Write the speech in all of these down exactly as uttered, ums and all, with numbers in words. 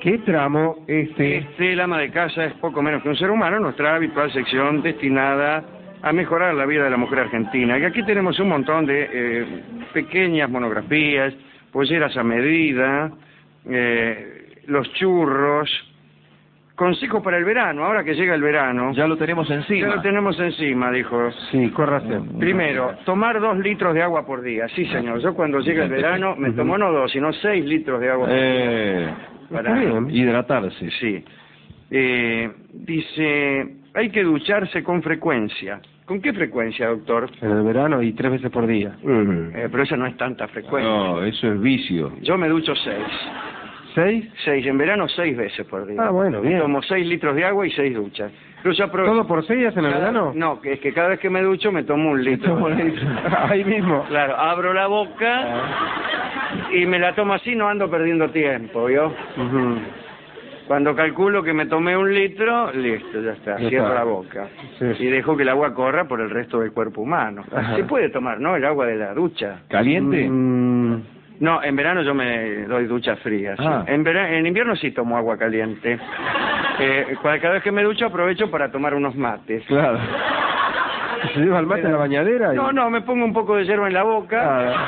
¿Qué tramo este? Este, el ama de casa es poco menos que un ser humano, nuestra habitual sección destinada a mejorar la vida de la mujer argentina. Y aquí tenemos un montón de eh, pequeñas monografías, polleras a medida, eh, los churros, consejos para el verano, ahora que llega el verano. Ya lo tenemos encima. Ya lo tenemos encima, dijo. Sí, córrase. Primero, tomar dos litros de agua por día. Sí, señor. Yo cuando llega el verano me tomo no dos, sino seis litros de agua por eh, día. Para bien. Hidratarse. Sí. Eh, dice, hay que ducharse con frecuencia. ¿Con qué frecuencia, doctor? En el verano y tres veces por día. Eh, pero esa no es tanta frecuencia. No, eso es vicio. Yo me ducho seis. ¿Seis? Seis, en verano seis veces por día. Ah, bueno, bien. Tomo seis litros de agua y seis duchas. Pero yo aprovecho- ¿Todo por seis días en el Cada- verano? No, que es que cada vez que me ducho me tomo un litro. Tomo un litro. Ahí mismo. Claro, abro la boca y me la tomo así, no ando perdiendo tiempo, ¿vio? Ujú. Cuando calculo que me tomé un litro, listo, ya está, Ya cierro está. la boca. Sí. Y dejo que el agua corra por el resto del cuerpo humano. Ajá. Se puede tomar, ¿no? El agua de la ducha. ¿Caliente? Mm, No, en verano yo me doy duchas frías. Ah. En, vera- en invierno sí tomo agua caliente. Eh, cua- cada vez que me ducho aprovecho para tomar unos mates. Claro. ¿Se lleva el mate en la bañadera? y- No, no, me pongo un poco de hierba en la boca.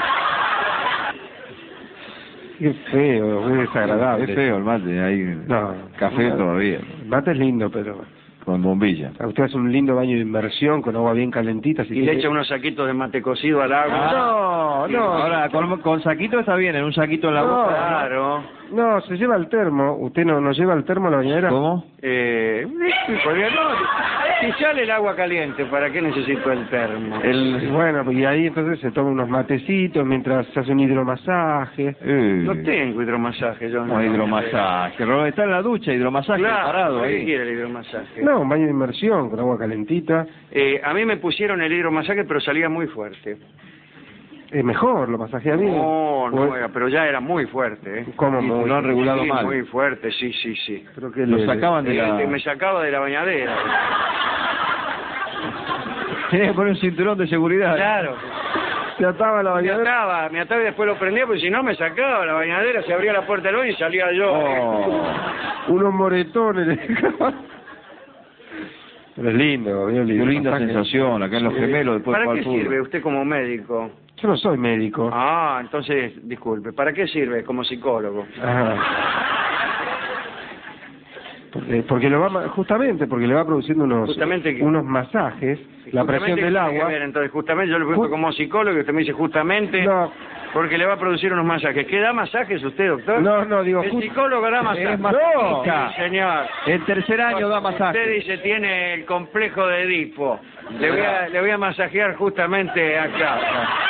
Ah, qué feo, muy desagradable. Es feo el mate, hay No. café No. todavía, El mate es lindo, pero... con bombilla. Usted hace un lindo baño de inmersión con agua bien calentita. Si Y le quiere- echa unos saquitos de mate cocido al agua. No, no. Ahora, con, con saquito está bien, en un saquito en la No. boca. Claro. No, se lleva el termo. ¿Usted no, no lleva el termo a la bañadera? ¿Cómo? Eh, podría- no, si sale el agua caliente, ¿para qué necesito el termo? El... Bueno, y ahí entonces se toma unos matecitos mientras se hace un hidromasaje. Eh, No tengo hidromasaje, yo no, hidromasaje. Ro- Está en la ducha, hidromasaje Claro, parado ¿para qué ahí. quiere el hidromasaje? No, un baño de inmersión con agua calentita. Eh, a mí me pusieron el hidromasaje, pero salía muy fuerte. Es mejor, lo masajea bien. No, no, O- era- pero ya era muy fuerte, ¿eh? ¿Cómo? Y Muy- lo han regulado Sí, mal. muy fuerte, sí, sí, sí. Creo que Lo le- sacaban de Eh, la... Me sacaba de la bañadera. Tenía que poner un cinturón de seguridad. Claro. Se ataba la Me bañadera. ataba, me ataba y después lo prendía, porque si no me sacaba la bañadera, se abría la puerta del baño y salía yo. Oh. Unos moretones. Pero es lindo, bien Qué lindo. linda Masaje. sensación, acá en los Sí. gemelos después ¿Para de qué jugar al sirve fútbol. usted como médico? Yo no soy médico. Ah, entonces, disculpe, ¿para qué sirve como psicólogo? Ajá. Porque, porque lo va ma- justamente porque le va produciendo unos Justamente que- unos masajes, la Justamente, presión del ¿qué tiene agua. que ver? Entonces, justamente yo le pregunto Ju- como psicólogo y usted me dice justamente No, porque le va a producir unos masajes. ¿Qué da masajes usted, doctor? no, no digo El ju- psicólogo da masajes. Es masajista. Sí, señor. En tercer año da masaje. Usted dice tiene el complejo de Edipo. Le voy a, le voy a masajear justamente acá.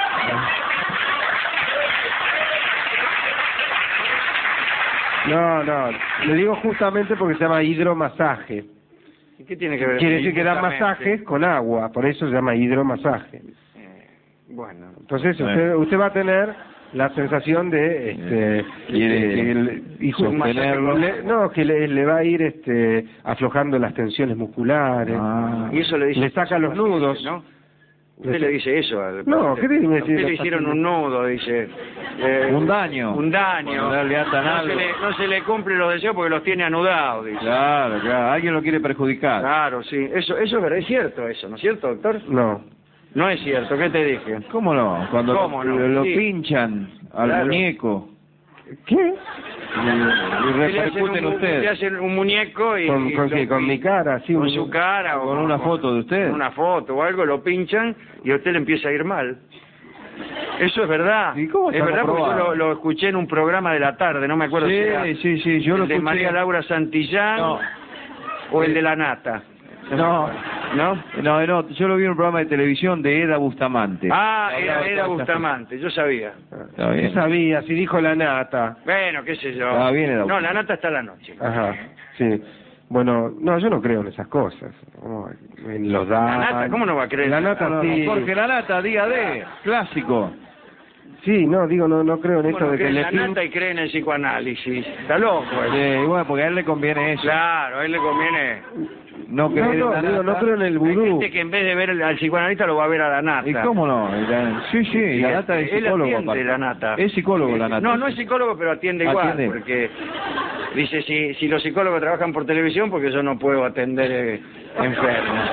No, no, le digo justamente porque se llama hidromasaje. ¿Y qué tiene que ver? Quiere decir que da Justamente. masajes con agua, por eso se llama hidromasaje. Eh, bueno. Entonces Bueno. usted usted va a tener la sensación de este Quiere de que el- y ju- sostenerlo. le- no, que le, le va a ir este aflojando las tensiones musculares. Ah. Y eso le dice. Le saca los nudos. ¿no? Usted le dice eso al No, ¿qué tiene que A decir? usted le hicieron un nudo, dice. Eh, Un daño. Un daño. Cuando le atan no, algo. se le, no se le cumple los deseos porque los tiene anudados, dice. Claro, claro. Alguien lo quiere perjudicar. Claro, sí. Eso, eso es verdad. Es cierto eso, ¿no es cierto, doctor? No. No es cierto. ¿Qué te dije? ¿Cómo no? Cuando ¿Cómo lo, no? lo Sí. pinchan al Claro. muñeco ¿Qué? y, y Le hacen, repercuten un, usted le hacen un muñeco y... ¿Con, y con lo qué? ¿Con pin- mi cara? Sí, con un- su cara o con una foto de usted. con una foto o algo, lo pinchan y a usted le empieza a ir mal. Eso es verdad. ¿Y cómo es está verdad porque yo comprobado? lo, lo escuché en un programa de la tarde, no me acuerdo Sí, si era sí, sí, yo el lo de escuché. María Laura Santillán No. o el de la Nata. No, ¿No? no, no, yo lo vi en un programa de televisión de Eda Bustamante. Ah, era, Hablaba era de todas estas Bustamante, yo sabía. Está bien. ¿Qué sabía? Si dijo la nata. Bueno, qué sé yo. Ah, bien, era no, la Nata está a la noche. Ajá, sí. Bueno, no, yo no creo en esas cosas. ¿Cómo? En los La daños. Nata, ¿cómo no va a creer? La nata No, no, sí. Jorge Lanata, día D, clásico. Sí, no, digo, no no creo en esto Bueno, de que cree en le la pin- nata y cree en el psicoanálisis. Está loco. él. Eh, bueno, porque a él le conviene eso. Claro, a él le conviene. No No, creer en no, la digo, no nata. creo en el Hay vudú. gente que en vez de ver al psicoanalista lo va a ver a la nata. ¿Y cómo no? La- Sí, sí, Y la él- nata es él psicólogo. atiende aparte. la nata. Es psicólogo la nata. No, no es psicólogo, pero atiende igual, Atiende. porque dice, si, si los psicólogos trabajan por televisión, porque yo no puedo atender eh, enfermos.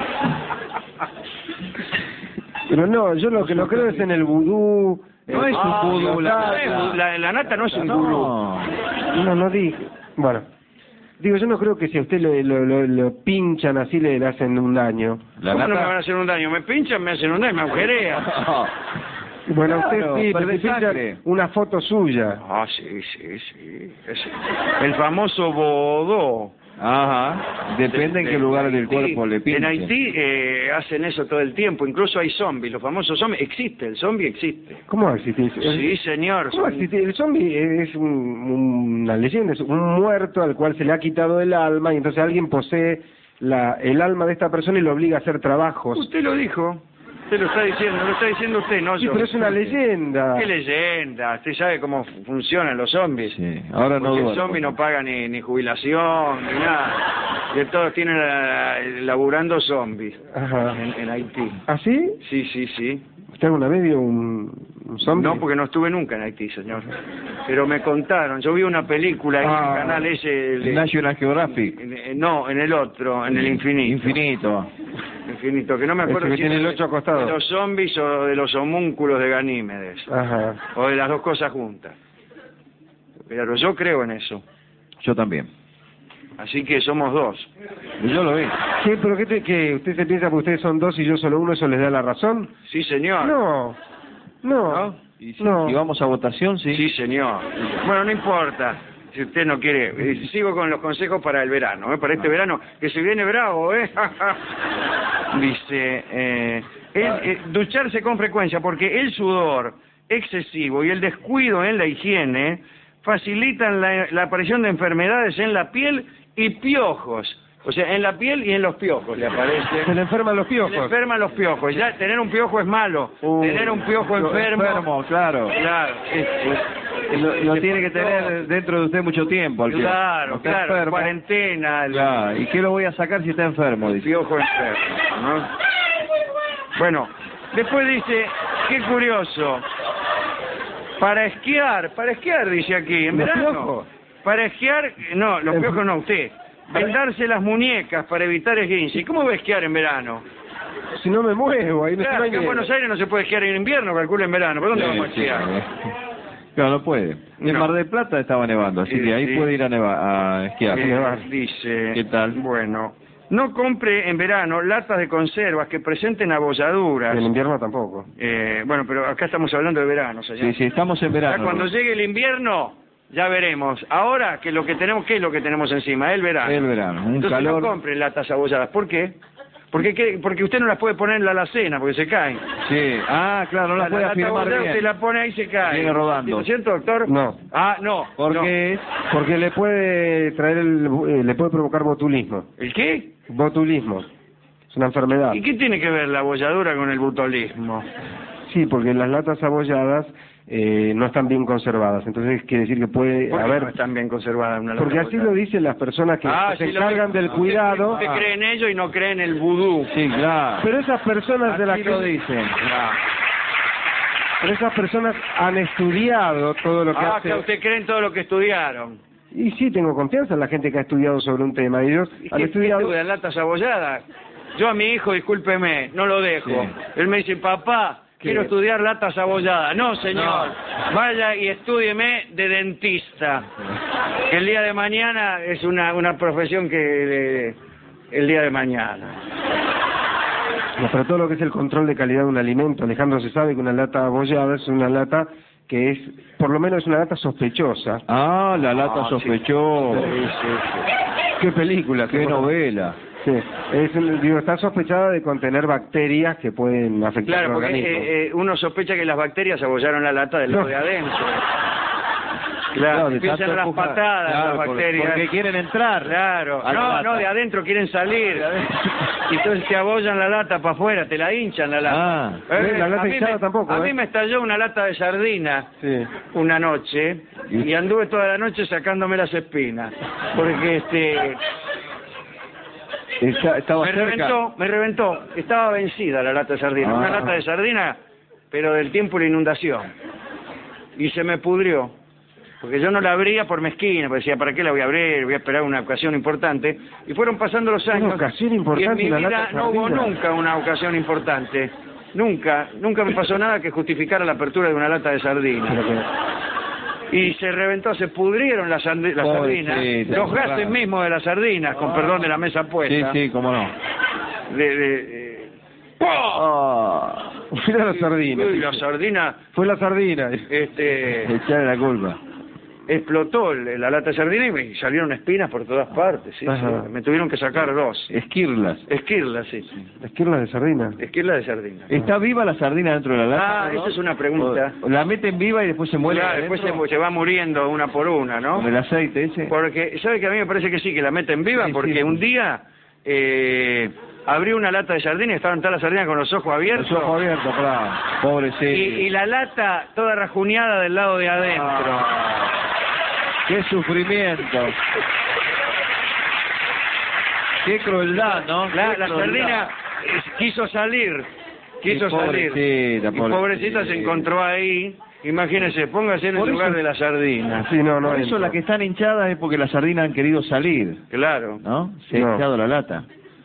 Pero no, yo lo que no creo es en el vudú. No eh, es un ah, vudú, la nata. nata. La, la nata no es un vudú. No. No, no dije. Bueno, digo, yo no creo que si a usted lo, lo, lo, lo pinchan así le, le hacen un daño. La ¿Cómo no me van a nata. hacer un daño? Me pinchan, me hacen un daño, me agujerean. Bueno, Claro, usted sí, pero perdés si pinchan sangre. una foto suya. Ah, sí, sí, sí. Es el famoso bodó. Ajá. Depende en De- qué de lugar del Haití. cuerpo le pinche. En Haití eh, hacen eso todo el tiempo, incluso hay zombies, los famosos zombies. Existe, el zombie existe. ¿Cómo existe? Sí, señor. ¿Cómo son- existe? El zombie es un- una leyenda, es un muerto al cual se le ha quitado el alma y entonces alguien posee la, el alma de esta persona y lo obliga a hacer trabajos. Usted lo dijo. Usted lo está diciendo, lo está diciendo usted, no Sí, yo. pero es una leyenda. ¿Qué leyenda? Usted sabe cómo fu- funcionan los zombies. Sí, ahora no Porque el duermo. zombie no paga ni, ni jubilación, ni nada. Y todos tienen la- la- laburando zombies Ajá. en, en Haití. ¿Ah, sí? Sí, sí, sí. ¿Usted alguna vez vio un, un zombie? No, porque no estuve nunca en Haití, señor. Pero me contaron. Yo vi una película en Ah. el canal ese. de- National Geographic. en- en- no, en el otro, en el infinito. Infinito. Infinito, que no me Ese acuerdo que si tiene era el ocho acostados. de los zombies o de los homúnculos de Ganímedes. Ajá. O de las dos cosas juntas. Pero yo creo en eso. Yo también. Así que somos dos. Yo lo vi. Sí, pero ¿qué, te, qué? ¿Usted se piensa que ustedes son dos y yo solo uno, eso les da la razón? Sí, señor. No, no, ¿No? Y si, no. si vamos a votación, sí. Sí, señor. Bueno, no importa. Si usted no quiere, eh, sigo con los consejos para el verano, ¿eh? Para este verano, que se viene bravo, ¿eh? Dice, eh, el- eh, ducharse con frecuencia, porque el sudor excesivo y el descuido en la higiene facilitan la, la aparición de enfermedades en la piel y piojos. O sea, en la piel y en los piojos le aparece. Se le enferman los Se le piojos. enferman los piojos. Ya tener un piojo es malo. Uh, tener un piojo enfermo. Enfermo, claro. Claro. es- es- Lo, lo se tiene que pasó. tener dentro de usted mucho tiempo. Al piojo. Claro, Está claro, enfermo. cuarentena, el, Claro. ¿Y qué lo voy a sacar si está enfermo? el Dice. piojo enfermo, ¿no? Bueno, después dice, qué curioso, para esquiar, para esquiar dice aquí, en ¿Los verano, piojos? para esquiar, no, los En- piojos no, usted, vendarse las muñecas para evitar esguince. ¿Y cómo va a esquiar en verano? Si no me muevo, ahí no Claro, se que en Buenos Aires no se puede esquiar en invierno, calcula en verano, ¿por dónde Sí, vamos a sí, esquiar? eh. Claro, no puede. En No. Mar del Plata estaba nevando, así Sí, que ahí sí. puede ir a, neva a esquiar. Eh, dice, ¿Qué tal? bueno, no compre en verano latas de conservas que presenten abolladuras. En invierno tampoco. Eh, bueno, pero acá estamos hablando de verano, señor. Sí, sí, estamos en Ya verano. cuando llegue el invierno, ya veremos. Ahora, que lo que tenemos, ¿qué es lo que tenemos encima? El verano. El verano, un Entonces calor. no compre latas abolladas. ¿Por qué? Porque, ¿qué? Porque usted no las puede poner en la alacena, porque se caen. Sí, ah, claro, no la puede lata afirmar abollada bien. usted la pone ahí y se cae. Viene rodando. ¿No es cierto, doctor? No. Ah, no. Porque Porque le puede traer el, eh, le puede provocar botulismo. no. ¿El qué? Botulismo. Es una enfermedad. ¿Y qué tiene que ver la abolladura con el butolismo? Sí, porque las latas abolladas eh, no están bien conservadas. Entonces quiere decir que puede ¿Por qué haber... no están bien conservadas una lata Porque así abollada? lo dicen las personas que Ah, se sí, lo encargan que- del cuidado. Usted Ah. cree en ello y no cree en el vudú. Sí, claro. Pero esas personas de las Así que lo dicen. Ah, pero esas personas han estudiado todo lo que Ah, hace. que usted cree en todo lo que estudiaron. Y sí, tengo confianza en la gente que ha estudiado sobre un tema. Y ellos ¿Y han qué estudiado. estudian latas abolladas? Yo a mi hijo, discúlpeme, no lo dejo. Sí. Él me dice, papá, ¿Qué? quiero estudiar latas abolladas. No, señor, vaya y estúdieme de dentista. Que el día de mañana es una, una profesión que... eh, el día de mañana. No, pero todo lo que es el control de calidad de un alimento, Alejandro, se sabe que una lata abollada es una lata que es, por lo menos es una lata sospechosa. Ah, la lata Ah, sí. sospechó. Sí, sí, sí. ¿Qué película? Qué novela. Sí, es, un- digo, está sospechada de contener bacterias que pueden afectar Claro, al porque organismo. eh, eh, uno sospecha que las bacterias abollaron la lata del lado No. de adentro. Claro, de empiezan tanto las empujar. patadas, Claro, las por- bacterias. Porque quieren entrar. Claro, a la no, lata. no, de adentro quieren salir. Y entonces te abollan la lata para afuera, te la hinchan la lata. Ah, Eh, la lata a mí hinchada me- tampoco, A ¿eh? mí me estalló una lata de sardina Sí. una noche y anduve toda la noche sacándome las espinas. Porque este Está- estaba me cerca. reventó, me reventó. Estaba vencida la lata de sardina. Ah. Una lata de sardina, pero del tiempo de la inundación. Y se me pudrió. Porque yo no la abría por mezquina, porque decía, ¿para qué la voy a abrir? Voy a esperar una ocasión importante. Y fueron pasando los años. Una ocasión importante, y en mi la vida lata de no hubo sardina. nunca una ocasión importante. Nunca, nunca me pasó nada que justificara la apertura de una lata de sardina. Pero que- Y se reventó, se pudrieron las, sardi- las Pobrecito, sardinas, los gases claro. mismos de las sardinas, con perdón de la mesa Sí, puesta. sí, cómo no. De, de, eh, ¡pah! Ah, Mira la sardina. Uy, la sardina, Fue la sardina. este, echarle la culpa. explotó el- la lata de sardina y me salieron espinas por todas partes. Sí, Ajá. sí. Me tuvieron que sacar dos. Esquirlas. Esquirlas, sí. Esquirlas de sardina. Esquirlas de sardina. ¿Está viva la sardina dentro de la lata? Ah, o no? esa es una pregunta. O- la meten viva y después se muere. Claro, después se, adentro? se va muriendo una por una, ¿no? Con el aceite ese. Porque, ¿sabe que a mí me parece que sí, que la meten viva? Sí, Porque sí. un día eh, abrí una lata de sardina y estaban todas las sardinas con los ojos abiertos. Los ojos abiertos, claro. Pobrecito. y, y la lata toda rajuñada del lado de adentro. Ah, qué sufrimiento. Qué crueldad, ¿no? La, Qué la crueldad. sardina eh, quiso salir, quiso Y salir. pobrecita, Y pobrecita pobrecita. se encontró ahí. Imagínese, póngase en el Por lugar eso- de la sardina. Sí, no, no. Por eso entró. las que están hinchadas es porque las sardinas han querido salir, Claro. ¿no? Se No. ha hinchado la lata.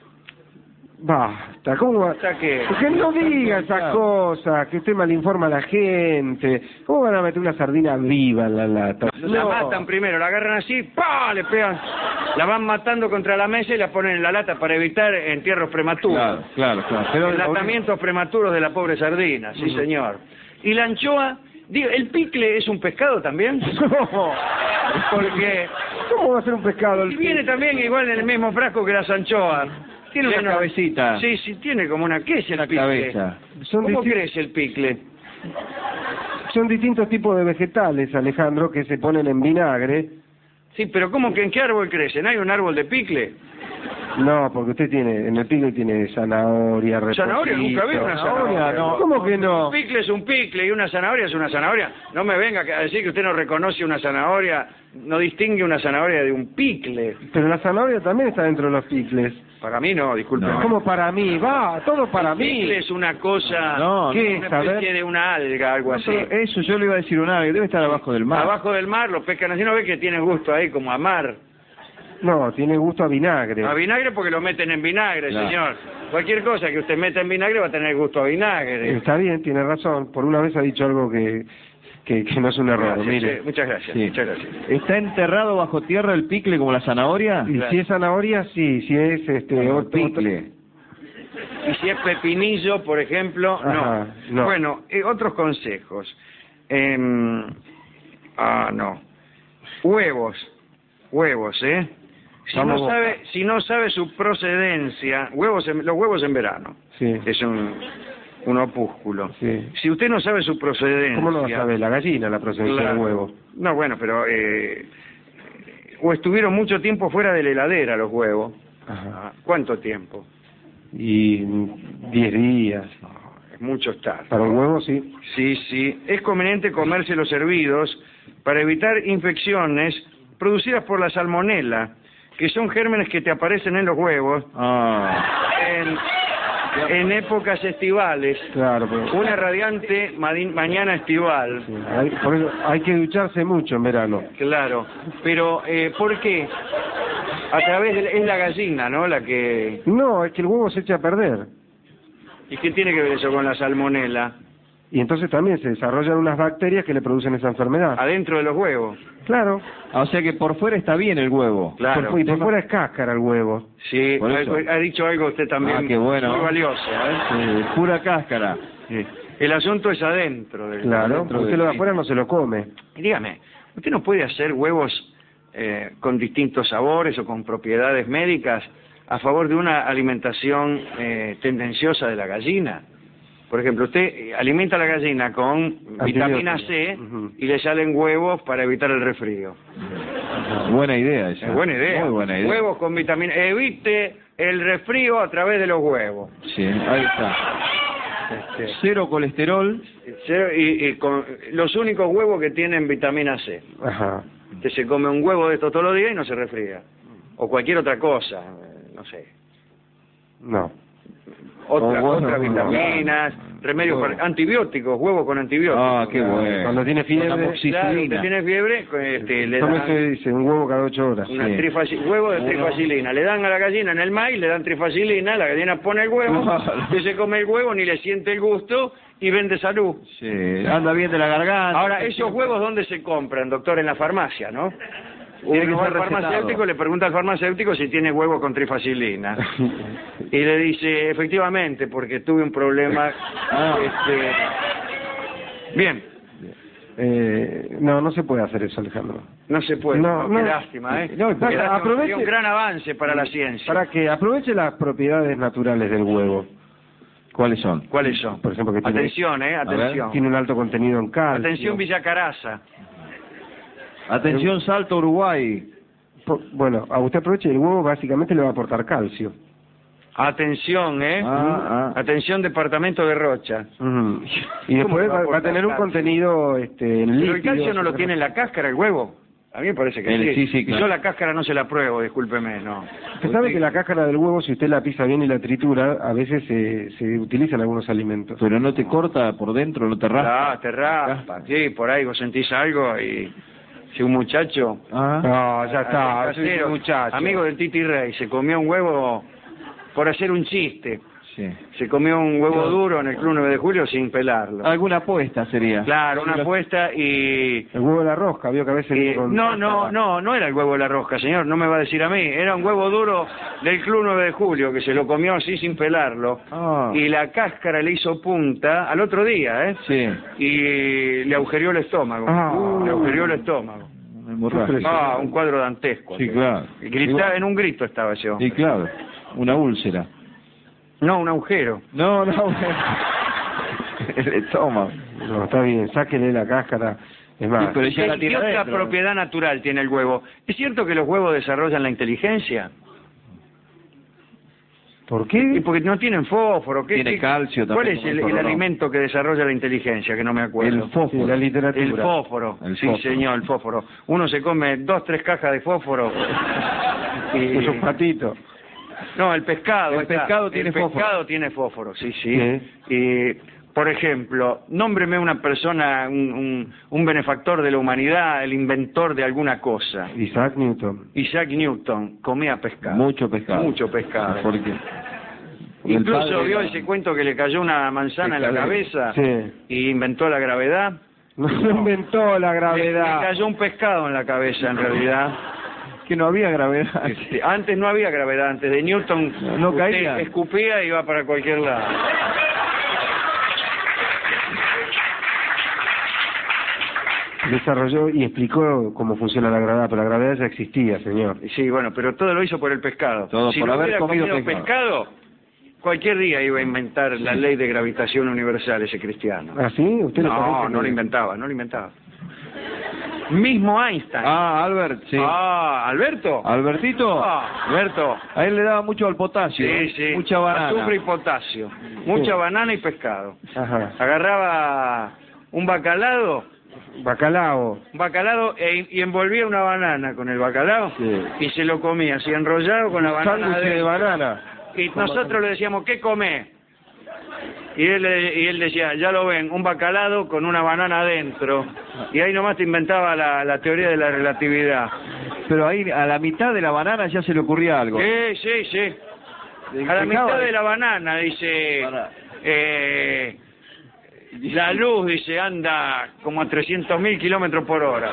Basta, ¿cómo va? O sea que... Porque no diga esas cosas, que usted malinforma a la gente. ¿Cómo van a meter una sardina viva en la lata? La No. matan primero, la agarran así, ¡pah! Le pegan, la van matando contra la mesa y la ponen en la lata para evitar entierros prematuros. Claro, claro, claro. Pero Enlatamientos prematuros de la pobre sardina, sí señor. Y la anchoa, digo, ¿el picle es un pescado también? No. Porque ¿Cómo va a ser un pescado? y el viene también igual en el mismo frasco que las anchoas. tiene una Lleno- cabecita. Sí, sí, tiene como una... ¿Qué es el Una picle? cabeza. Son, ¿Cómo disti- crece el picle? son distintos tipos de vegetales, Alejandro, que se ponen en vinagre. Sí, pero ¿cómo que en qué árbol crece? ¿No hay un árbol de picle? No, porque usted tiene, en el picle tiene zanahoria, repollo. ¿Zanahoria? Nunca vi una zanahoria. No. ¿Cómo que no? Un picle es un picle y una zanahoria es una zanahoria. No me venga a decir que usted no reconoce una zanahoria, no distingue una zanahoria de un picle. Pero la zanahoria también está dentro de los picles. Para mí no, disculpe. No. ¿Cómo para mí? Va, todo para mí. Picle es una cosa, No, ¿qué una es? A ver. especie de una alga, algo No, así. pero eso yo le iba a decir una ave, debe estar abajo del mar. Abajo del mar lo pescan así, ¿no ve que tiene gusto ahí como a mar? No, tiene gusto a vinagre. A vinagre porque lo meten en vinagre, Claro. señor. Cualquier cosa que usted meta en vinagre va a tener gusto a vinagre. Está bien, tiene razón. Por una vez ha dicho algo que, que, que no es un error. Gracias, Mire. sí, muchas gracias, Sí. muchas gracias. ¿Está enterrado bajo tierra el picle como la zanahoria? Y si es zanahoria, sí. Si es este Como el otro- picle. Y si es pepinillo, por ejemplo, Ajá, no. no. Bueno, eh, otros consejos. Em, ah, no. Huevos. Huevos, ¿eh? Si Vamos no, boca. sabe, si no sabe su procedencia, huevos en- los huevos en verano, Sí. es un, un opúsculo. Sí. Si usted no sabe su procedencia... ¿Cómo no va a saber? La gallina, la procedencia Claro. del huevo. No, bueno, pero... Eh, o estuvieron mucho tiempo fuera de la heladera los huevos. Ajá. Ah, ¿Cuánto tiempo? Y diez días. Es mucho estar. Para un huevo, sí. Sí, sí. Es conveniente comerse los hervidos para evitar infecciones producidas por la salmonela, que son gérmenes que te aparecen en los huevos Ah, en, en épocas estivales. Claro, pero... Una radiante madi- mañana estival. Sí, hay- por eso hay que ducharse mucho en verano. Claro. Pero, eh, ¿por qué? A través de... Es la gallina, ¿no? La que... No, es que el huevo se echa a perder. ¿Y qué tiene que ver eso con la salmonela? Y entonces también se desarrollan unas bacterias que le producen esa enfermedad. Adentro de los huevos. Claro. o sea que por fuera está bien el huevo. Claro. Por- y por fuera es cáscara el huevo. Sí, Por eso. ha, ha dicho algo usted también Ah, qué bueno. muy valioso. ¿eh? Sí, pura cáscara. Sí. El asunto es adentro del Claro. dentro Usted de- lo de sí. afuera no se lo come. Y dígame, ¿usted no puede hacer huevos eh, con distintos sabores o con propiedades médicas a favor de una alimentación eh, tendenciosa de la gallina? Por ejemplo, usted alimenta a la gallina con vitamina C Uh-huh. y le salen huevos para evitar el resfrío. Buena idea esa. Es buena idea. Muy buena idea. Huevos con vitamina. Evite el resfrío a través de los huevos. Sí, ahí está. Este, Cero colesterol. cero- y, y con los únicos huevos que tienen vitamina C. Ajá. Usted se come un huevo de estos todos los días y no se resfría. O cualquier otra cosa, eh, no sé. No. Otra, Oh, bueno, otras bueno, vitaminas, remedios, Bueno. para- antibióticos, huevos con antibióticos. Ah, qué bueno. Cuando tiene fiebre, Con Claro, amoxicilina. usted tiene fiebre, este, le Tome dan ese, dice, un huevo cada ocho horas. una Sí. trifaci- huevo de Uno. trifacilina. Le dan a la gallina en el maíz, le dan trifacilina, la gallina pone el huevo, Claro. usted se come el huevo, ni le siente el gusto y vende salud. Sí, anda bien de la garganta. Ahora, ¿esos huevos dónde se compran, doctor? En la farmacia, ¿no? Tiene que Uno va ser al recetado. farmacéutico, le pregunta al farmacéutico si tiene huevo con trifacilina. Y le dice, efectivamente, porque tuve un problema. Ah. este... Bien, Eh, no, no se puede hacer eso, Alejandro. no se puede. No, No, no. qué lástima, ¿eh? No, Qué para- lástima, aproveche- sería un gran avance para la ciencia. Para que aproveche las propiedades naturales del huevo. ¿Cuáles son? ¿Cuáles son? Por ejemplo, que tiene- Atención, ¿eh? ver. Atención. Tiene un alto contenido en calcio. Atención, Villa Caraza. Atención, Salto, Uruguay. Po- Bueno, a usted aproveche, el huevo básicamente le va a aportar calcio. Atención, ¿eh? Ah, ah. Atención, departamento de Rocha. Ujú. Y después ¿Cómo va a va, va a tener un aportar calcio? contenido este, en Pero el calcio líquidos. no lo tiene en la cáscara, el huevo. A mí me parece que El- sí. sí, sí, Y claro. yo la cáscara no se la pruebo, discúlpeme, no. Usted sabe que la cáscara del huevo, si usted la pisa bien y la tritura, a veces se, se utiliza en algunos alimentos. Pero no te corta por dentro, no te raspa. Ah, te raspa, sí, por ahí vos sentís algo y si un muchacho, Ah. No, ya está, casero, soy un muchacho. amigo del Titi Rey, se comió un huevo por hacer un chiste. Sí. Se comió un huevo duro en el Club nueve de Julio sin pelarlo. Alguna apuesta sería. Claro, una apuesta y... El huevo de la rosca, vio que a veces... y- con- no, no, no, no era el huevo de la rosca, señor, no me va a decir a mí. Era un huevo duro del Club nueve de Julio que se lo comió así sin pelarlo. Ah. Y la cáscara le hizo punta al otro día, ¿eh? Sí. Y le agujerió el estómago. Ah. Le agujerió el estómago. Una hemorragia. Ah, un cuadro dantesco. Sí, claro. Y gritaba, en un grito estaba yo. Sí, claro. Una úlcera. No, un agujero. No, no. El estómago. No, está bien, sáquele la cáscara. Es más, Sí, pero ya la ¿Qué, tiene qué otra adentro. propiedad natural tiene el huevo? ¿Es cierto que los huevos desarrollan la inteligencia? ¿por ¿Y qué? porque no tienen fósforo? ¿Qué, Tiene qué- calcio ¿Cuál también, es el, como el el fósforo. alimento que desarrolla la inteligencia? Que no me acuerdo. El fósforo. Sí, la literatura. El fósforo. El sí, fósforo. señor, el fósforo. Uno se come dos, tres cajas de fósforo. y- Es un patito. No, el pescado. El ahí está. pescado tiene el fósforo. pescado tiene fósforo, sí, sí. Sí. Y, por ejemplo, nómbreme una persona, un, un, un benefactor de la humanidad, el inventor de alguna cosa. Isaac Newton. Isaac Newton comía pescado. Mucho pescado. Mucho pescado. Porque Incluso el padre vio era- ese cuento que le cayó una manzana en la Pescadero. cabeza Sí. y inventó la gravedad. No inventó la Le, le gravedad. cayó un pescado en la cabeza, en realidad. que no había gravedad. Este, antes no había gravedad, antes de Newton No, no usted caía. escupía y iba para cualquier lado. Desarrolló y explicó cómo funciona la gravedad, pero la gravedad ya existía, señor. Sí, bueno, pero todo lo hizo por el pescado. Todo si por no haber hubiera comido comido pescado, cualquier día iba a inventar la ley de gravitación universal ese cristiano. ¿Ah, sí? ¿Usted le No, parece no que- lo inventaba, no lo inventaba. Mismo Einstein. Ah, Albert, sí. Ah, ¿Alberto? Albertito, Ah, Alberto. a él le daba mucho al potasio. Sí, sí. Mucha banana. Azufre y potasio. Mucha Sí. banana y pescado. Ajá. Agarraba un bacalao, Bacalao. un bacalao e- y envolvía una banana con el bacalao Sí. y se lo comía así enrollado con la banana Sándwich de adentro. banana. Y nosotros le decíamos, ¿qué come? Y él, le- y él decía, ya lo ven, un bacalao con una banana adentro. Y ahí nomás te inventaba la, la teoría de la relatividad. Pero ahí a la mitad de la banana ya se le ocurría algo. Sí, sí, sí. A la mitad de la banana, dice, Para- eh, la luz, dice, anda como a trescientos mil kilómetros por hora.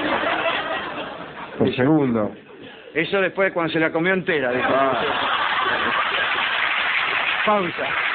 Por segundo. Eso después cuando se la comió entera, dijo. Ah. Pausa.